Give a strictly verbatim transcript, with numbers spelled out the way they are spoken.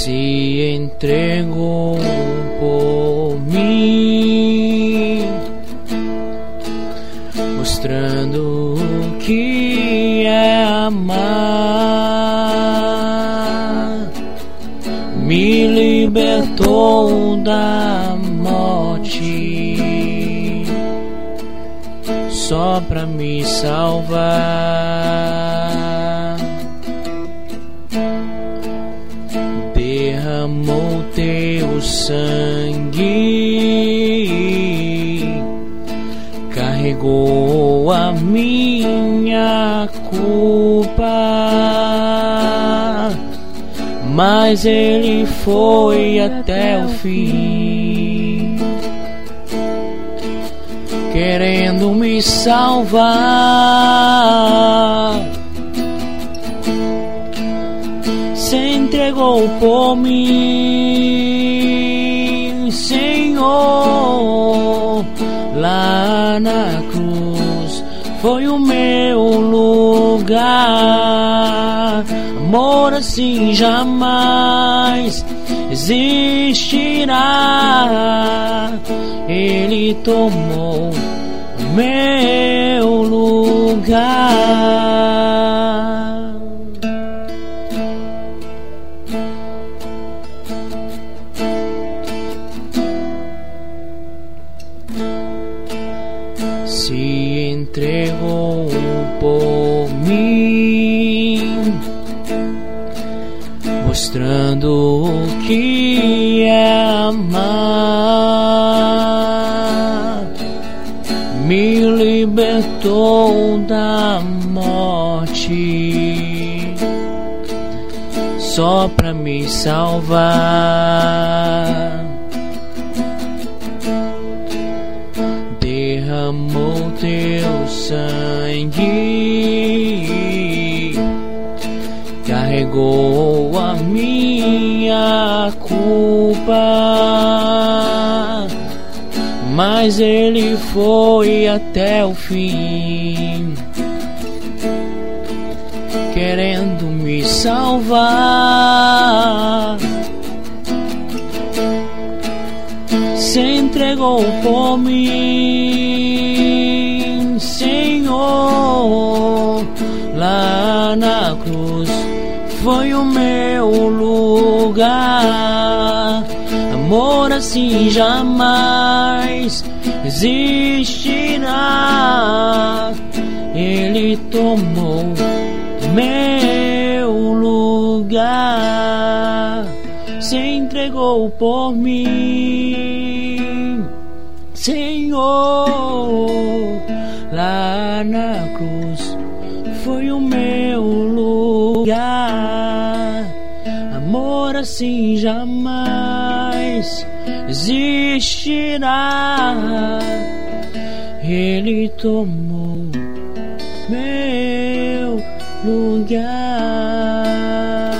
se entregou por mim, mostrando o que é amar. Me libertou da morte só pra me salvar. Derramou teu sangue, carregou a minha culpa, mas ele foi até o fim, querendo me salvar. Se entregou por mim, Senhor, lá na cruz foi o meu lugar. Amor assim jamais existirá. Ele tomou o meu lugar. Se entregou por mim, mostrando o que é amar. Me libertou da morte só pra me salvar. Derramou teu sangue, carregou a minha culpa, mas ele foi até o fim, querendo me salvar. Se entregou por mim, Senhor, lá na cruz foi o meu lugar. Amor assim jamais existirá. Ele tomou meu lugar, se entregou por mim, Senhor, lá na cruz foi o meu lugar. Amor assim jamais existirá. Ele tomou meu lugar.